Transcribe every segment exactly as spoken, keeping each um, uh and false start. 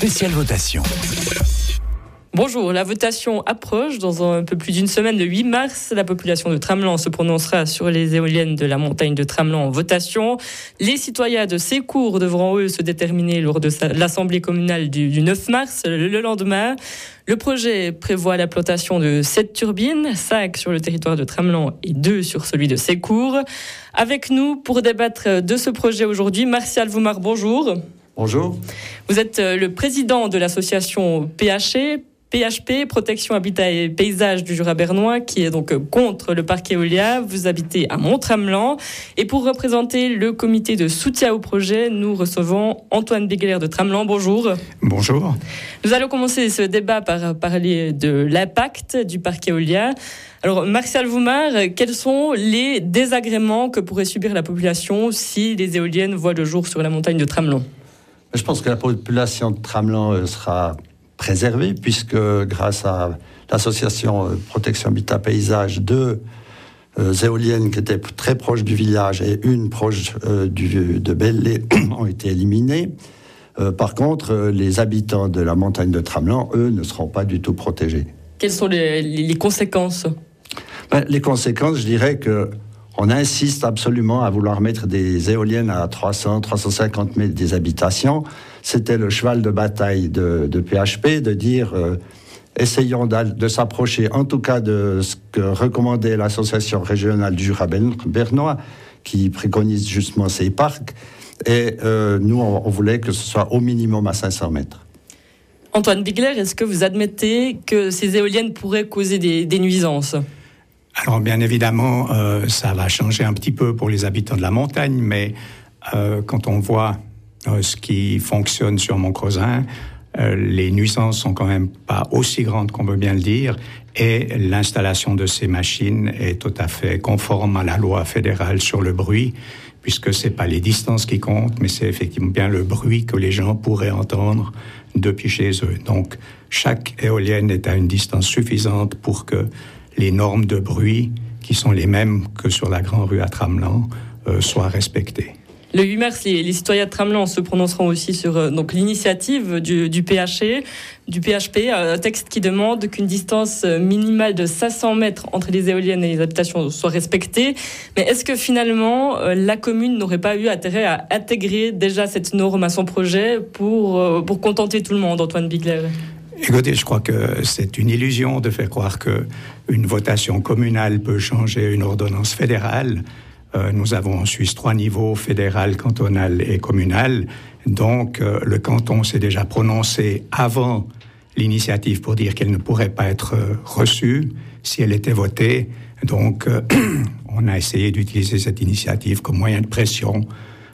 spéciale votation. Bonjour, la votation approche. Dans un peu plus d'une semaine, le huit mars, la population de Tramelan se prononcera sur les éoliennes de la montagne de Tramelan en votation. Les citoyens de Sécourt devront, eux, se déterminer lors de l'assemblée communale du, du neuf mars, le, le lendemain. Le projet prévoit la plantation de sept turbines, cinq sur le territoire de Tramelan et deux sur celui de Sécourt. Avec nous, pour débattre de ce projet aujourd'hui, Martial Voumar, bonjour. Bonjour. Vous êtes le président de l'association P H E, P H P, Protection Habitat et Paysage du Jura bernois, qui est donc contre le parc éolien. Vous habitez à Mont-Tramelan. Et pour représenter le comité de soutien au projet, nous recevons Antoine Bigler de Tramelan. Bonjour. Bonjour. Nous allons commencer ce débat par parler de l'impact du parc éolien. Alors, Martial Voumar, quels sont les désagréments que pourrait subir la population si les éoliennes voient le jour sur la montagne de Tramelan ? Je pense que la population de Tramelan sera préservée, puisque grâce à l'association Protection Habitat Paysage, deux euh, éoliennes qui étaient très proches du village et une proche euh, du, de Belley ont été éliminées. Euh, par contre, euh, les habitants de la montagne de Tramelan, eux, ne seront pas du tout protégés. Quelles sont les, les conséquences ? Ben, les conséquences, je dirais que on insiste absolument à vouloir mettre des éoliennes à trois cents à trois cent cinquante mètres des habitations. C'était le cheval de bataille de, de P H P, de dire euh, essayons de s'approcher en tout cas de ce que recommandait l'association régionale du Jura bernois, qui préconise justement ces parcs. Et euh, nous, on, on voulait que ce soit au minimum à cinq cents mètres. Antoine Bigler, est-ce que vous admettez que ces éoliennes pourraient causer des, des nuisances ? Alors bien évidemment, euh, ça va changer un petit peu pour les habitants de la montagne, mais euh, quand on voit euh, ce qui fonctionne sur Mont-Crozin, euh, les nuisances sont quand même pas aussi grandes qu'on veut bien le dire, et l'installation de ces machines est tout à fait conforme à la loi fédérale sur le bruit, puisque c'est pas les distances qui comptent, mais c'est effectivement bien le bruit que les gens pourraient entendre depuis chez eux. Donc chaque éolienne est à une distance suffisante pour que les normes de bruit, qui sont les mêmes que sur la Grande Rue à Tramelan, euh, soient respectées. Le huit mars, les, les citoyens de Tramelan se prononceront aussi sur euh, donc, l'initiative du, du P H E, du P H P, un texte qui demande qu'une distance minimale de cinq cents mètres entre les éoliennes et les habitations soit respectée. Mais est-ce que finalement, euh, la commune n'aurait pas eu intérêt à intégrer déjà cette norme à son projet pour, euh, pour contenter tout le monde, Antoine Bigler ? Écoutez, je crois que c'est une illusion de faire croire qu'une votation communale peut changer une ordonnance fédérale. Euh, nous avons en Suisse trois niveaux, fédéral, cantonal et communal. Donc, euh, le canton s'est déjà prononcé avant l'initiative pour dire qu'elle ne pourrait pas être euh, reçue si elle était votée. Donc, euh, on a essayé d'utiliser cette initiative comme moyen de pression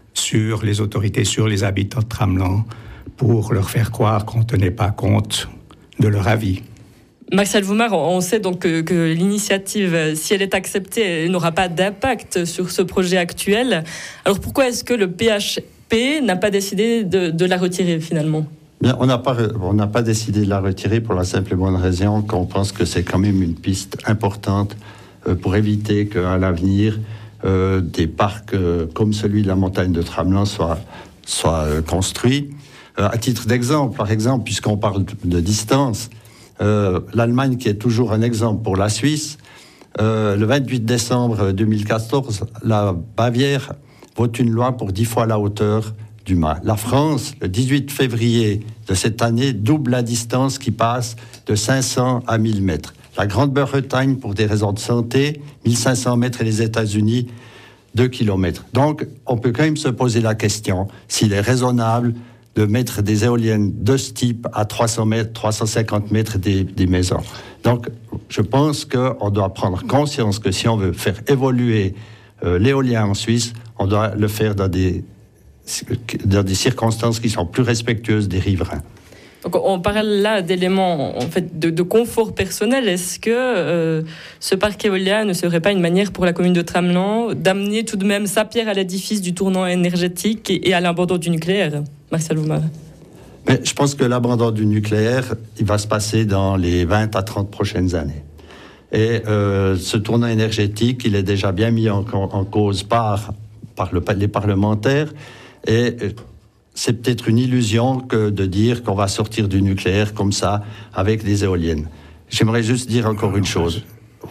sur les autorités, sur les habitants de Tramelan, pour leur faire croire qu'on ne tenait pas compte de leur avis. Martial Voumar, on sait donc que, que l'initiative, si elle est acceptée, elle n'aura pas d'impact sur ce projet actuel. Alors pourquoi est-ce que le P H P n'a pas décidé de, de la retirer finalement ? Bien, on n'a pas, on n'a pas décidé de la retirer pour la simple et bonne raison qu'on pense que c'est quand même une piste importante euh, pour éviter qu'à l'avenir, euh, des parcs euh, comme celui de la montagne de Tramelan soient, soient euh, construits. Euh, à titre d'exemple, par exemple, puisqu'on parle de distance, euh, l'Allemagne, qui est toujours un exemple pour la Suisse, euh, le vingt-huit décembre deux mille quatorze, la Bavière vote une loi pour dix fois la hauteur du mât. La France, le dix-huit février de cette année, double la distance qui passe de cinq cents à mille mètres. La Grande-Bretagne, pour des raisons de santé, mille cinq cents mètres, et les États-Unis, deux kilomètres. Donc, on peut quand même se poser la question s'il est raisonnable de mettre des éoliennes de ce type à trois cents mètres, trois cent cinquante mètres des, des maisons. Donc, je pense qu'on doit prendre conscience que si on veut faire évoluer euh, l'éolien en Suisse, on doit le faire dans des, dans des circonstances qui sont plus respectueuses des riverains. Donc on parle là d'éléments en fait, de, de confort personnel. Est-ce que euh, ce parc éolien ne serait pas une manière pour la commune de Tramelan d'amener tout de même sa pierre à l'édifice du tournant énergétique et, et à l'abandon du nucléaire ? Martial Voumar. Mais je pense que l'abandon du nucléaire, il va se passer dans les vingt à trente prochaines années. Et euh, ce tournant énergétique, il est déjà bien mis en, en cause par, par le, les parlementaires. Et c'est peut-être une illusion que de dire qu'on va sortir du nucléaire comme ça, avec des éoliennes. J'aimerais juste dire encore une chose.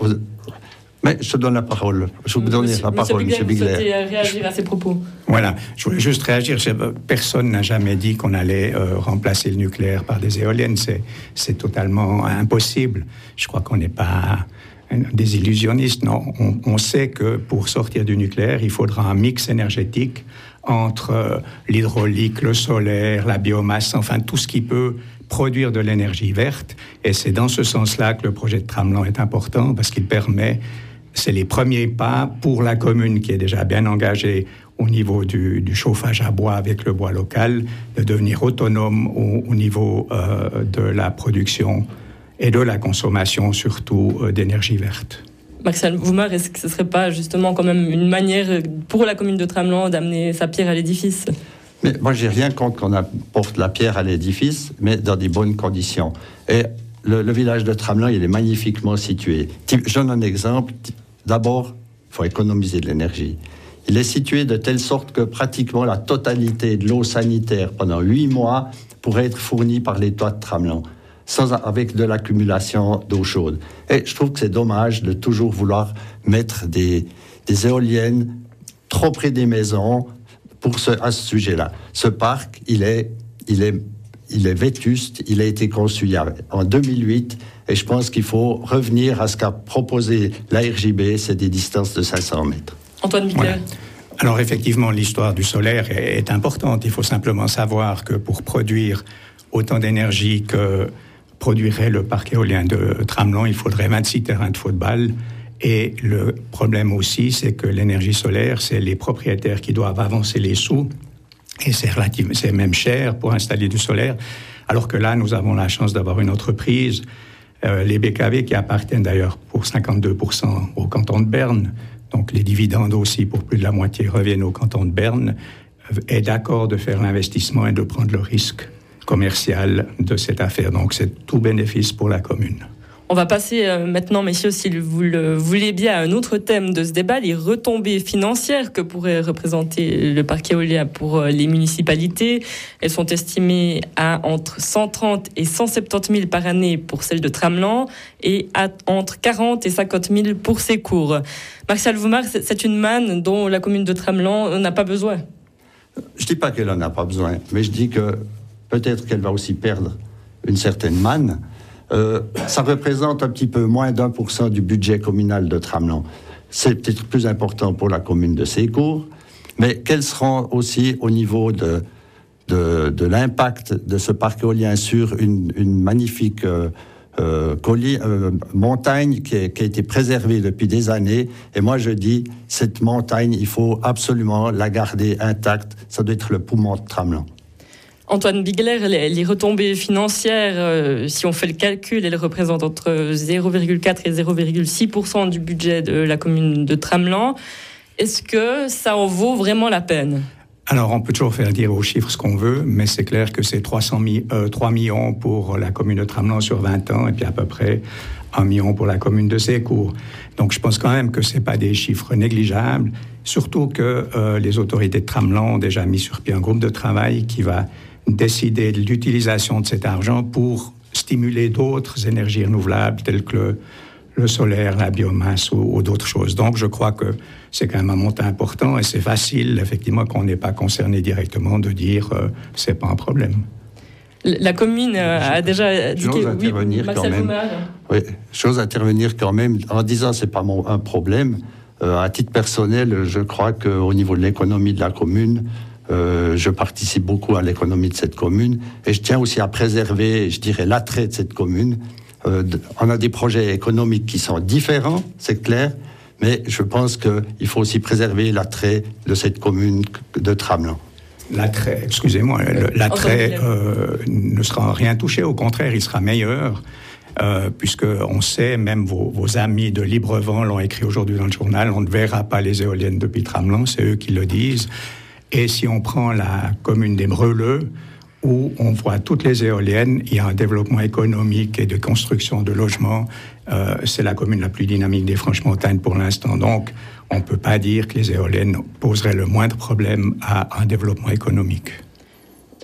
Mais je te donne la parole. Je vous donne la parole, M. Bigler. Vous souhaitez réagir à ces propos ? Voilà, je voulais juste réagir. Personne n'a jamais dit qu'on allait euh, remplacer le nucléaire par des éoliennes. C'est, c'est totalement impossible. Je crois qu'on n'est pas des illusionnistes. Non, on, on sait que pour sortir du nucléaire, il faudra un mix énergétique entre euh, l'hydraulique, le solaire, la biomasse, enfin tout ce qui peut produire de l'énergie verte. Et c'est dans ce sens-là que le projet de Tramelan est important, parce qu'il permet... C'est les premiers pas pour la commune qui est déjà bien engagée au niveau du, du chauffage à bois avec le bois local, de devenir autonome au, au niveau euh, de la production et de la consommation, surtout euh, d'énergie verte. Marcel Woumer, est-ce que ce ne serait pas justement quand même une manière pour la commune de Tramelan d'amener sa pierre à l'édifice ? Mais moi, j'ai rien contre qu'on apporte la pierre à l'édifice, mais dans des bonnes conditions. Et le, le village de Tramelan, il est magnifiquement situé. Je donne un exemple. D'abord, il faut économiser de l'énergie. Il est situé de telle sorte que pratiquement la totalité de l'eau sanitaire pendant huit mois pourrait être fournie par les toits de Tramelan, sans, avec de l'accumulation d'eau chaude. Et je trouve que c'est dommage de toujours vouloir mettre des, des éoliennes trop près des maisons pour ce, à ce sujet-là. Ce parc, il est, il est, il est vétuste, il a été conçu en deux mille huit. Et je pense qu'il faut revenir à ce qu'a proposé l'A R J B, c'est des distances de cinq cents mètres. Antoine Bigler. Voilà. Alors effectivement, l'histoire du solaire est, est importante. Il faut simplement savoir que pour produire autant d'énergie que produirait le parc éolien de Tramelan, il faudrait vingt-six terrains de football. Et le problème aussi, c'est que l'énergie solaire, c'est les propriétaires qui doivent avancer les sous. Et c'est, relative, c'est même cher pour installer du solaire. Alors que là, nous avons la chance d'avoir une entreprise... Euh, les B K V qui appartiennent d'ailleurs pour cinquante-deux pour cent au canton de Berne, donc les dividendes aussi pour plus de la moitié reviennent au canton de Berne, euh, est d'accord de faire l'investissement et de prendre le risque commercial de cette affaire. Donc c'est tout bénéfice pour la commune. On va passer euh, maintenant, messieurs, si vous le voulez bien, à un autre thème de ce débat, les retombées financières que pourrait représenter le parc éolien pour euh, les municipalités. Elles sont estimées à entre cent trente et cent soixante-dix mille par année pour celle de Tramelan et à entre quarante et cinquante mille pour Sécourt. Marcel Woumer, c'est une manne dont la commune de Tramelan n'a pas besoin. Je ne dis pas qu'elle n'en a pas besoin, mais je dis que peut-être qu'elle va aussi perdre une certaine manne. Euh, ça représente un petit peu moins d'un pour cent du budget communal de Tramelan. C'est peut-être plus important pour la commune de Sécourt, mais quels seront aussi au niveau de, de, de l'impact de ce parc éolien sur une, une magnifique euh, euh, colli, euh, montagne qui, est, qui a été préservée depuis des années. Et moi je dis, cette montagne, il faut absolument la garder intacte. Ça doit être le poumon de Tramelan. Antoine Bigler, les, les retombées financières, euh, si on fait le calcul, elles représentent entre zéro virgule quatre et zéro virgule six pour cent du budget de la commune de Tramelan. Est-ce que ça en vaut vraiment la peine ? Alors, on peut toujours faire dire aux chiffres ce qu'on veut, mais c'est clair que c'est trois cents mille, euh, trois millions pour la commune de Tramelan sur vingt ans, et puis à peu près un million pour la commune de Sécourt. Donc, je pense quand même que c'est pas des chiffres négligeables, surtout que euh, les autorités de Tramelan ont déjà mis sur pied un groupe de travail qui va décider de l'utilisation de cet argent pour stimuler d'autres énergies renouvelables telles que le, le solaire, la biomasse ou, ou d'autres choses. Donc je crois que c'est quand même un montant important et c'est facile, effectivement, qu'on n'est pas concerné directement de dire euh, c'est pas un problème. La commune euh, a déjà dit chose que... intervenir oui, quand même. Oui, chose intervenir quand même en disant c'est pas mon, un problème. Euh, à titre personnel, je crois qu'au niveau de l'économie de la commune, Euh, je participe beaucoup à l'économie de cette commune et je tiens aussi à préserver, je dirais, l'attrait de cette commune. Euh, de, on a des projets économiques qui sont différents, c'est clair, mais je pense qu'il faut aussi préserver l'attrait de cette commune de Tramelan. L'attrait, excusez-moi, le, l'attrait euh, ne sera rien touché, au contraire, il sera meilleur. Euh, puisqu'on sait, même vos, vos amis de Librevent l'ont écrit aujourd'hui dans le journal, on ne verra pas les éoliennes depuis Tramelan, c'est eux qui le disent. Et si on prend la commune des Breuleux, où on voit toutes les éoliennes, il y a un développement économique et de construction de logements. Euh, c'est la commune la plus dynamique des Franches-Montagnes pour l'instant. Donc, on ne peut pas dire que les éoliennes poseraient le moindre problème à un développement économique.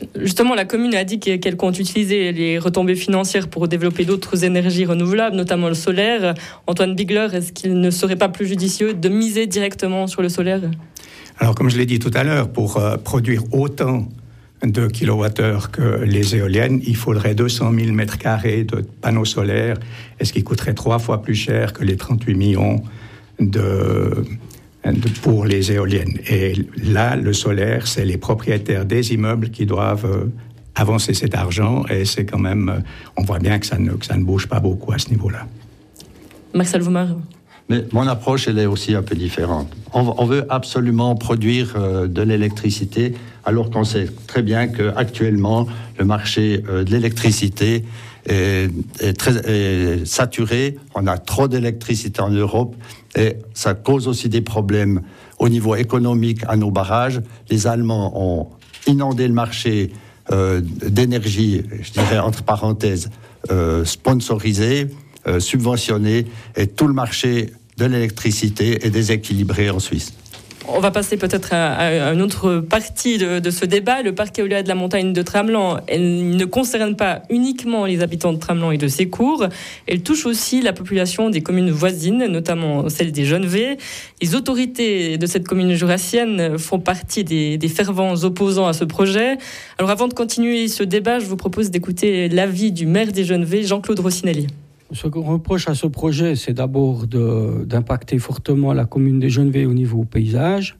Justement, la commune a dit qu'elle compte utiliser les retombées financières pour développer d'autres énergies renouvelables, notamment le solaire. Antoine Bigler, est-ce qu'il ne serait pas plus judicieux de miser directement sur le solaire ? Alors, comme je l'ai dit tout à l'heure, pour euh, produire autant de kilowattheures que les éoliennes, il faudrait deux cent mille mètres carrés de panneaux solaires, et ce qui coûterait trois fois plus cher que les trente-huit millions de... pour les éoliennes. Et là, le solaire, c'est les propriétaires des immeubles qui doivent euh, avancer cet argent, et c'est quand même, euh, on voit bien que ça, ne, que ça ne bouge pas beaucoup à ce niveau-là. Marcel Voumar. Mais mon approche, elle est aussi un peu différente. On, on veut absolument produire euh, de l'électricité, alors qu'on sait très bien qu'actuellement, le marché euh, de l'électricité est, est très est saturé. On a trop d'électricité en Europe. Et ça cause aussi des problèmes au niveau économique à nos barrages. Les Allemands ont inondé le marché euh, d'énergie, je dirais entre parenthèses, euh, sponsorisé, euh, subventionné, et tout le marché de l'électricité est déséquilibré en Suisse. On va passer peut-être à, à une autre partie de, de ce débat. Le parc éolien de la montagne de Tramelan, elle ne concerne pas uniquement les habitants de Tramelan et de Sécourt. Elle touche aussi la population des communes voisines, notamment celle des Genevais. Les autorités de cette commune jurassienne font partie des, des fervents opposants à ce projet. Alors avant de continuer ce débat, je vous propose d'écouter l'avis du maire des Genevais, Jean-Claude Rossinelli. Ce qu'on reproche à ce projet, c'est d'abord de, d'impacter fortement la commune des Genevais au niveau paysage,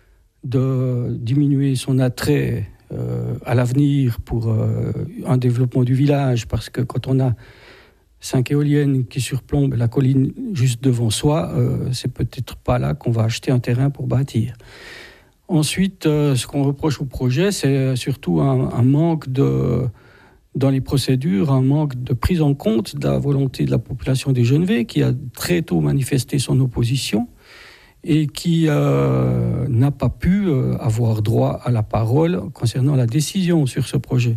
de diminuer son attrait euh, à l'avenir pour euh, un développement du village, parce que quand on a cinq éoliennes qui surplombent la colline juste devant soi, euh, c'est peut-être pas là qu'on va acheter un terrain pour bâtir. Ensuite, euh, ce qu'on reproche au projet, c'est surtout un, un manque de... dans les procédures, un manque de prise en compte de la volonté de la population des Genevais, qui a très tôt manifesté son opposition et qui euh, n'a pas pu euh, avoir droit à la parole concernant la décision sur ce projet.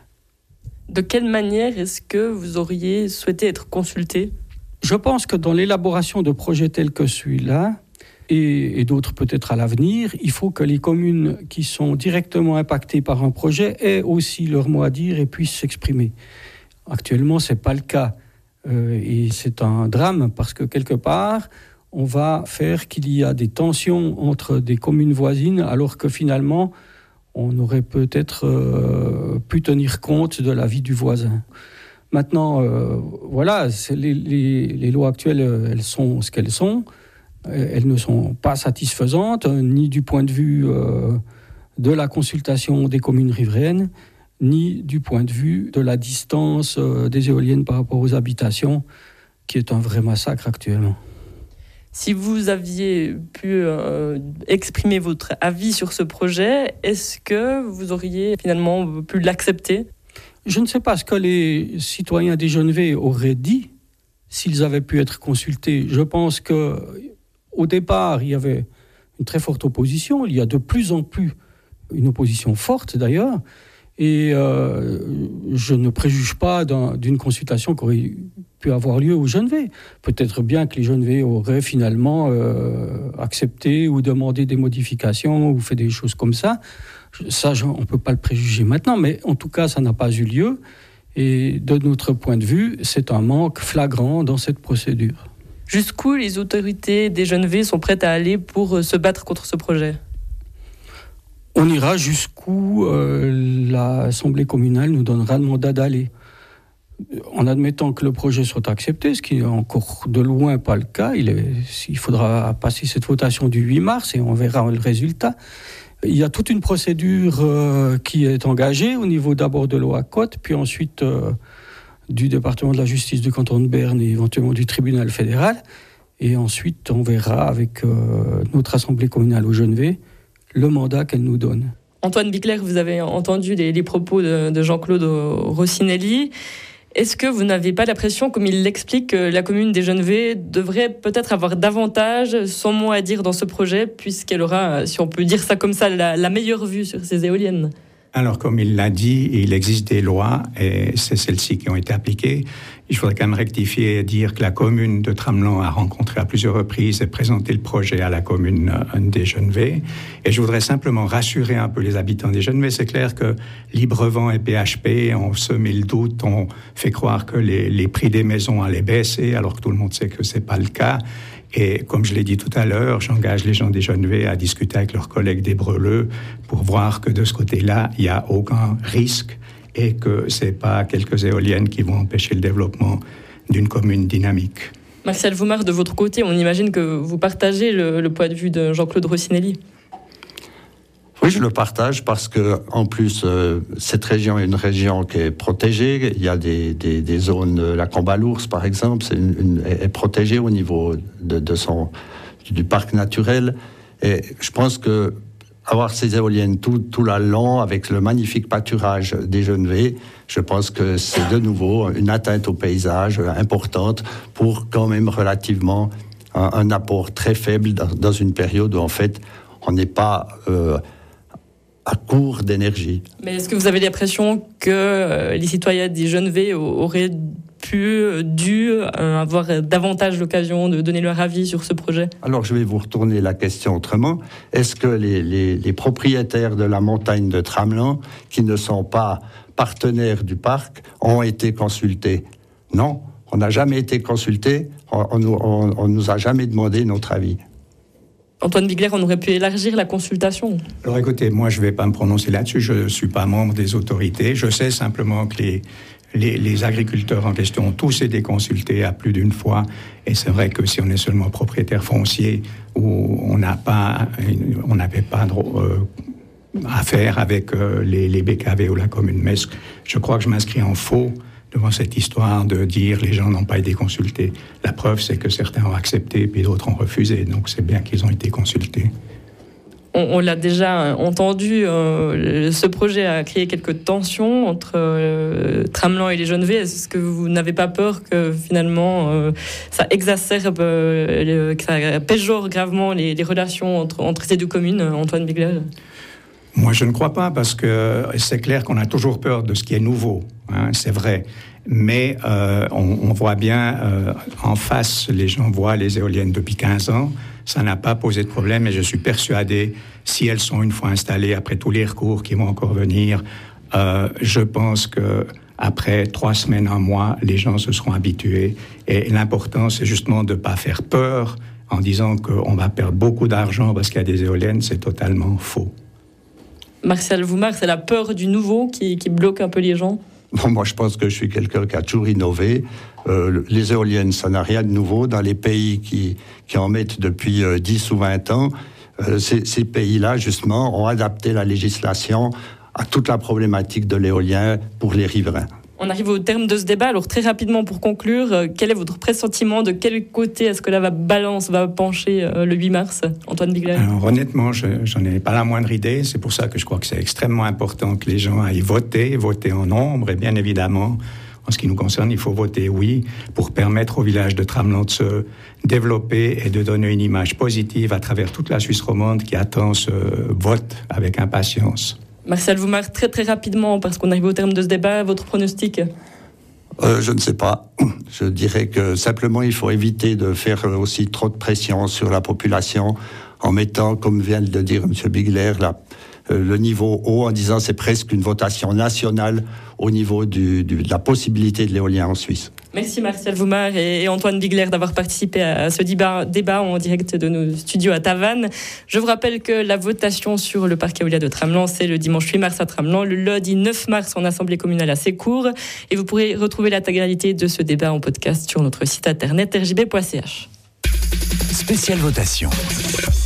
De quelle manière est-ce que vous auriez souhaité être consulté ? Je pense que dans l'élaboration de projets tels que celui-là, et, et d'autres peut-être à l'avenir, il faut que les communes qui sont directement impactées par un projet aient aussi leur mot à dire et puissent s'exprimer. Actuellement, ce n'est pas le cas. Euh, et c'est un drame parce que quelque part, on va faire qu'il y a des tensions entre des communes voisines alors que finalement, on aurait peut-être euh, pu tenir compte de la vie du voisin. Maintenant, euh, voilà, c'est les, les, les lois actuelles, elles sont ce qu'elles sont. Elles ne sont pas satisfaisantes, ni du point de vue euh, de la consultation des communes riveraines, ni du point de vue de la distance euh, des éoliennes par rapport aux habitations, qui est un vrai massacre actuellement. Si vous aviez pu euh, exprimer votre avis sur ce projet, est-ce que vous auriez finalement pu l'accepter ? Je ne sais pas ce que les citoyens des Genevais auraient dit s'ils avaient pu être consultés. Je pense que au départ, il y avait une très forte opposition. Il y a de plus en plus une opposition forte, d'ailleurs. Et euh, je ne préjuge pas d'un, d'une consultation qui aurait pu avoir lieu aux Genevais. Peut-être bien que les Genevais auraient finalement euh, accepté ou demandé des modifications ou fait des choses comme ça. Ça, on ne peut pas le préjuger maintenant. Mais en tout cas, ça n'a pas eu lieu. Et de notre point de vue, c'est un manque flagrant dans cette procédure. Jusqu'où les autorités des Genevais sont prêtes à aller pour se battre contre ce projet ? On ira jusqu'où euh, l'Assemblée communale nous donnera le mandat d'aller. En admettant que le projet soit accepté, ce qui n'est encore de loin pas le cas, il, est, il faudra passer cette votation du huit mars et on verra le résultat. Il y a toute une procédure euh, qui est engagée au niveau d'abord de l'O A C O T, puis ensuite... Euh, du département de la justice du canton de Berne et éventuellement du tribunal fédéral. Et ensuite, on verra avec euh, notre assemblée communale au Genevais le mandat qu'elle nous donne. Antoine Bigler, vous avez entendu les, les propos de, de Jean-Claude Rossinelli. Est-ce que vous n'avez pas l'impression, comme il l'explique, que la commune des Genevais devrait peut-être avoir davantage son mot à dire dans ce projet, puisqu'elle aura, si on peut dire ça comme ça, la, la meilleure vue sur ces éoliennes ? Alors, comme il l'a dit, il existe des lois et c'est celles-ci qui ont été appliquées. Il faudrait quand même rectifier et dire que la commune de Tramelan a rencontré à plusieurs reprises et présenté le projet à la commune des Genevais. Et je voudrais simplement rassurer un peu les habitants des Genevais. C'est clair que Librevent et P H P ont semé le doute, ont fait croire que les, les prix des maisons allaient baisser, alors que tout le monde sait que c'est pas le cas. Et comme je l'ai dit tout à l'heure, j'engage les gens des Genevais à discuter avec leurs collègues des Breleux pour voir que de ce côté-là, il n'y a aucun risque et que ce n'est pas quelques éoliennes qui vont empêcher le développement d'une commune dynamique. Martial Voumard, de votre côté, on imagine que vous partagez le, le point de vue de Jean-Claude Rossinelli. Oui, je le partage parce que, en plus, euh, cette région est une région qui est protégée. Il y a des, des, des zones, la Combalours, par exemple, c'est une, une, est protégée au niveau de, de son, du parc naturel. Et je pense que avoir ces éoliennes tout, tout là long, avec le magnifique pâturage des Genevais, je pense que c'est de nouveau une atteinte au paysage importante pour quand même relativement un, un apport très faible dans, dans une période où, en fait, on n'est pas euh, à court d'énergie. Mais est-ce que vous avez l'impression que euh, les citoyens des Genevais auraient pu, dû euh, avoir davantage l'occasion de donner leur avis sur ce projet ? Alors, je vais vous retourner la question autrement. Est-ce que les, les, les propriétaires de la montagne de Tramelan, qui ne sont pas partenaires du parc, ont été consultés ? Non, on n'a jamais été consultés, on ne nous a jamais demandé notre avis. Antoine Bigler, on aurait pu élargir la consultation. Alors écoutez, moi je ne vais pas me prononcer là-dessus, je ne suis pas membre des autorités. Je sais simplement que les, les, les agriculteurs en question ont tous été consultés à plus d'une fois. Et c'est vrai que si on est seulement propriétaire foncier ou on n'a pas, on n'avait pas euh, affaire avec euh, les, les B K V ou la commune Metz, je crois que je m'inscris en faux devant cette histoire de dire les gens n'ont pas été consultés. La preuve, c'est que certains ont accepté, puis d'autres ont refusé. Donc c'est bien qu'ils ont été consultés. On, on l'a déjà entendu, euh, ce projet a créé quelques tensions entre euh, Tramelan et les Genevais. Est-ce que vous n'avez pas peur que finalement euh, ça exacerbe, euh, le, que ça péjore gravement les, les relations entre, entre ces deux communes, Antoine Bigler ? Moi, je ne crois pas, parce que c'est clair qu'on a toujours peur de ce qui est nouveau, hein, c'est vrai. Mais euh, on, on voit bien euh, en face, les gens voient les éoliennes depuis quinze ans, ça n'a pas posé de problème, et je suis persuadé, si elles sont une fois installées, après tous les recours qui vont encore venir, euh, je pense que après trois semaines, un mois, les gens se seront habitués. Et l'important, c'est justement de ne pas faire peur en disant qu'on va perdre beaucoup d'argent parce qu'il y a des éoliennes, c'est totalement faux. Martial Voumard, c'est la peur du nouveau qui, qui bloque un peu les gens ? Non, moi, je pense que je suis quelqu'un qui a toujours innové. Euh, les éoliennes, ça n'a rien de nouveau. Dans les pays qui, qui en mettent depuis euh, dix ou vingt ans, euh, ces, ces pays-là, justement, ont adapté la législation à toute la problématique de l'éolien pour les riverains. On arrive au terme de ce débat. Alors, très rapidement, pour conclure, euh, quel est votre pressentiment ? De quel côté est-ce que la balance va pencher euh, le huit mars ? Antoine Bigler ? Alors, honnêtement, je, j'en ai pas la moindre idée. C'est pour ça que je crois que c'est extrêmement important que les gens aillent voter, voter en nombre. Et bien évidemment, en ce qui nous concerne, il faut voter oui pour permettre au village de Tramelan de se développer et de donner une image positive à travers toute la Suisse romande qui attend ce vote avec impatience. Martial Voumard, très très rapidement, parce qu'on arrive au terme de ce débat, votre pronostic ? euh, Je ne sais pas. Je dirais que simplement il faut éviter de faire aussi trop de pression sur la population en mettant, comme vient de dire M. Bigler, la, euh, le niveau haut, en disant c'est presque une votation nationale au niveau du, du, de la possibilité de l'éolien en Suisse. Merci Martial Voumard et Antoine Bigler d'avoir participé à ce débat, débat en direct de nos studios à Tavannes. Je vous rappelle que la votation sur le parc éolien de Tramelan, c'est le dimanche huit mars à Tramelan, le lundi neuf mars en assemblée communale à Sécourt. Et vous pourrez retrouver l'intégralité de ce débat en podcast sur notre site internet r j b point c h. Spéciale votation.